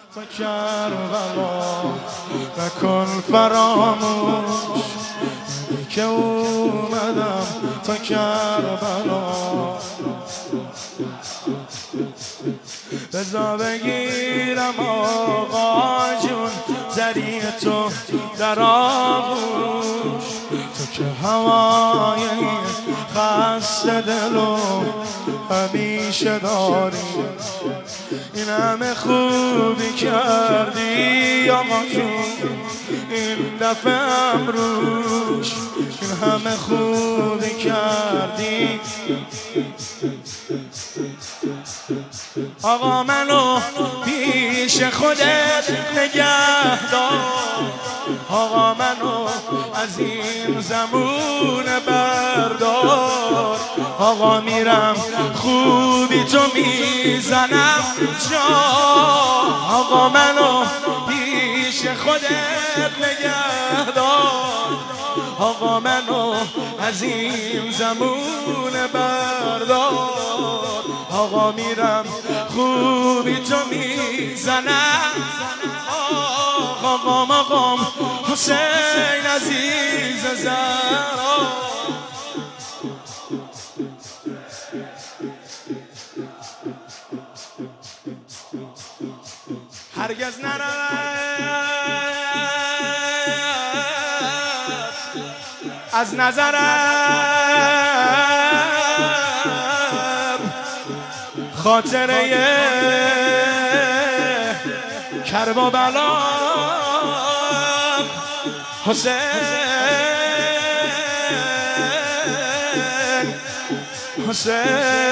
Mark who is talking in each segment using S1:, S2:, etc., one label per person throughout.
S1: تا کربلا نکن فراموش که اومدم تا کربلا بزا بگیرم آقا جون زری تو در آغوش تو که هوای خسته دلو همیشه داری این همه خوبی کردی آقا جون این دفعه امروش این همه خوبی کردی آقا منو پیش خودت نگه دار آقا منو از این زمون بردار آقا میرم خوبی تو میزنم جا آقا منو پیش خودت نگه دار آقا منو از این زمون بردار آقا میرم خوبی تو میزنم آقام آقام حسین عزیز زهرا هرگز نرفت از نظرم خاطره کرب و بلا حسین حسین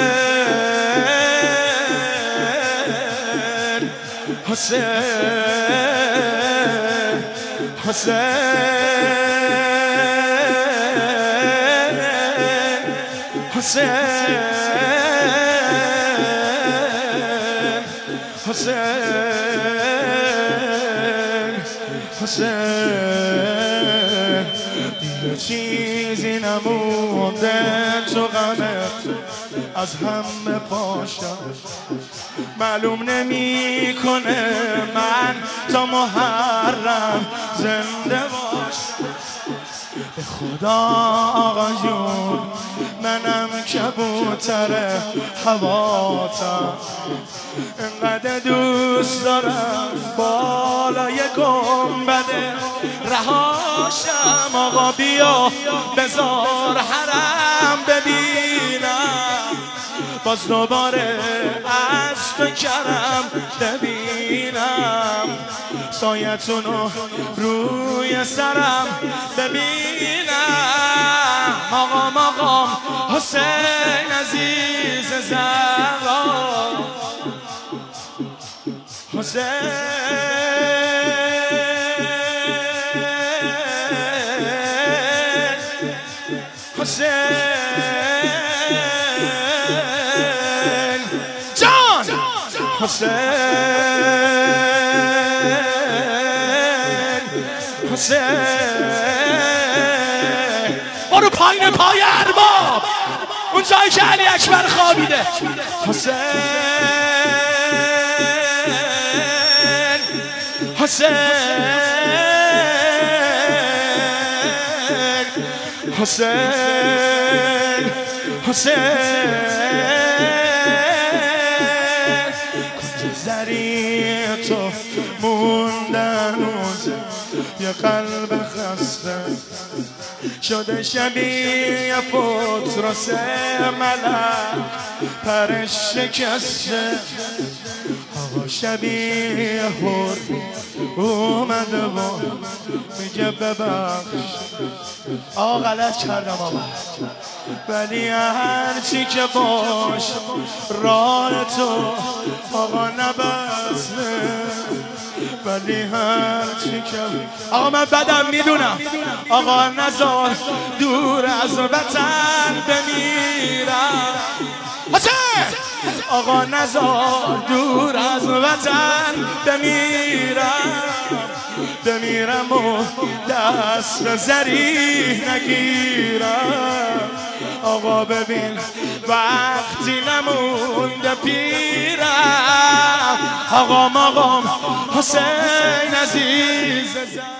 S1: حسین حسین حسین حسین حسین دیگه چیزی نمونده تو غمت از همه پاشم معلوم نمی کنه من تا محرم زنده باشم به خدا آقا جون منم کبوتر هواتم انقدر دوست دارم بالای گنبده رهاشم آقا بیا بذار حرم ببینم باز دوباره از تو کرم ببینم سایتونو روی سرم ببینم آقام حسین عزیز زهرا حسین حسین جان حسین حسین برو پایین پای ارباب اون جایی که علی اکبر خوابیده حسین حسین حسین حسین کنج زری تو موندن یه قلب خسته شده شبیه پتروس ملک پرش شکسته آقا شبیه هر اومده و میگه ببخش آقا غلط کردم آقا ولی هرچی که باش راه تو آقا نبسته ولی هرچی که آقا من بدم میدونم آقا نزار دور از وطن بمیرم حسین آقا نزار دور از وطن بمیرم و دست زری نگیرم آقا ببین وقتی نمونده پیرم آقام حسین عزیز